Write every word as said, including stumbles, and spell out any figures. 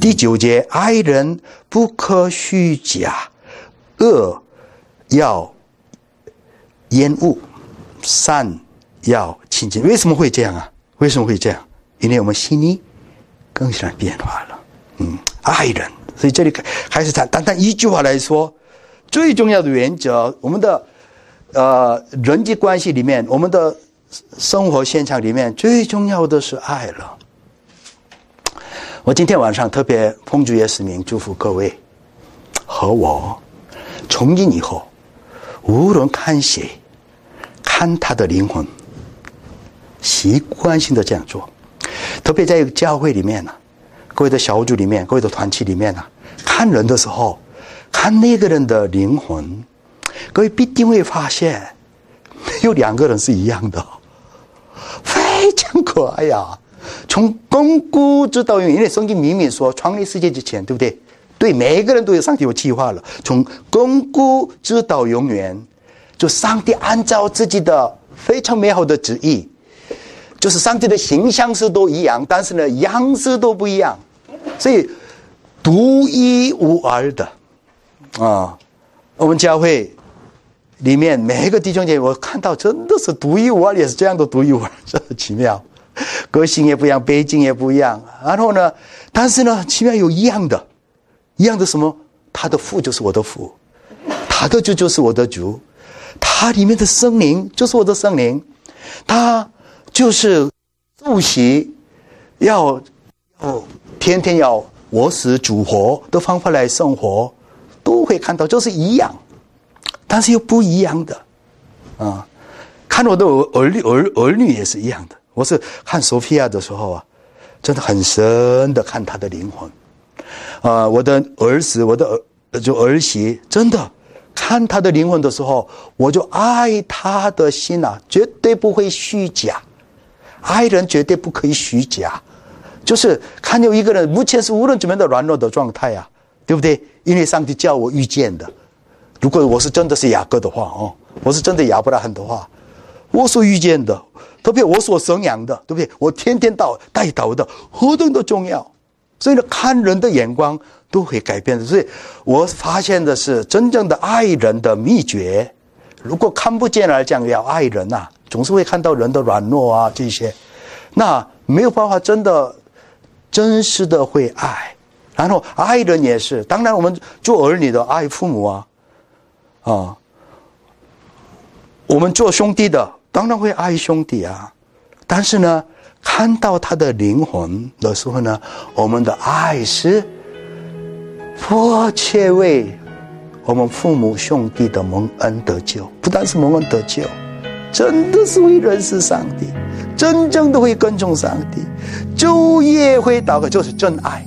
第九节，爱人不可虚假，恶要厌恶，善要亲近。为什么会这样啊？为什么会这样？因为我们心里更新变化了。嗯，爱人，所以这里还是谈单单一句话来说，最重要的原则，我们的呃人际关系里面，我们的生活现场里面，最重要的是爱了。我今天晚上特别奉主耶稣名祝福各位和我，从今以后，无论看谁，看他的灵魂，习惯性的这样做。特别在教会里面呢、啊，各位的小组里面，各位的团体里面呢、啊，看人的时候，看那个人的灵魂，各位必定会发现，没有两个人是一样的，非常可爱呀。从亘古直到永远，因为圣经明明说，创立世界之前，对不对？对每一个人都有上帝有计划了，从亘古直到永远，就上帝按照自己的非常美好的旨意，就是上帝的形象是都一样，但是呢，样式都不一样，所以独一无二的啊。我们教会里面每一个弟兄姐妹，我看到真的是独一无二，也是这样的独一无二，真的奇妙。个性也不一样，背景也不一样，然后呢，但是呢，奇妙有一样的，一样的什么？他的父就是我的父，他的主就是我的主，他里面的圣灵就是我的圣灵，他就是主席要要天天要我死主活的方法来生活，都会看到就是一样，但是又不一样的啊。看我的儿女儿儿女也是一样的。我是看索菲亚的时候啊，真的很深的看她的灵魂。啊、呃，我的儿子，我的儿就儿媳，真的看她的灵魂的时候，我就爱她的心啊，绝对不会虚假。爱人绝对不可以虚假，就是看有一个人目前是无论怎么样的软弱的状态啊，对不对？因为上帝叫我遇见的。如果我是真的是雅各的话哦，我是真的亚伯拉罕的话，我所遇见的。特别我所生养的，对不对？我天天到带导的，何等的重要！所以呢，看人的眼光都会改变的。所以我发现的是，真正的爱人的秘诀，如果看不见而这样要爱人啊，总是会看到人的软弱啊这些，那没有办法真的真实的会爱。然后爱人也是，当然我们做儿女的爱父母啊，啊，我们做兄弟的。当然会爱兄弟啊，但是呢，看到他的灵魂的时候呢，我们的爱是迫切为我们父母兄弟的蒙恩得救，不但是蒙恩得救，真的是会认识上帝，真正的会跟从上帝，昼夜会祷告，就是真爱。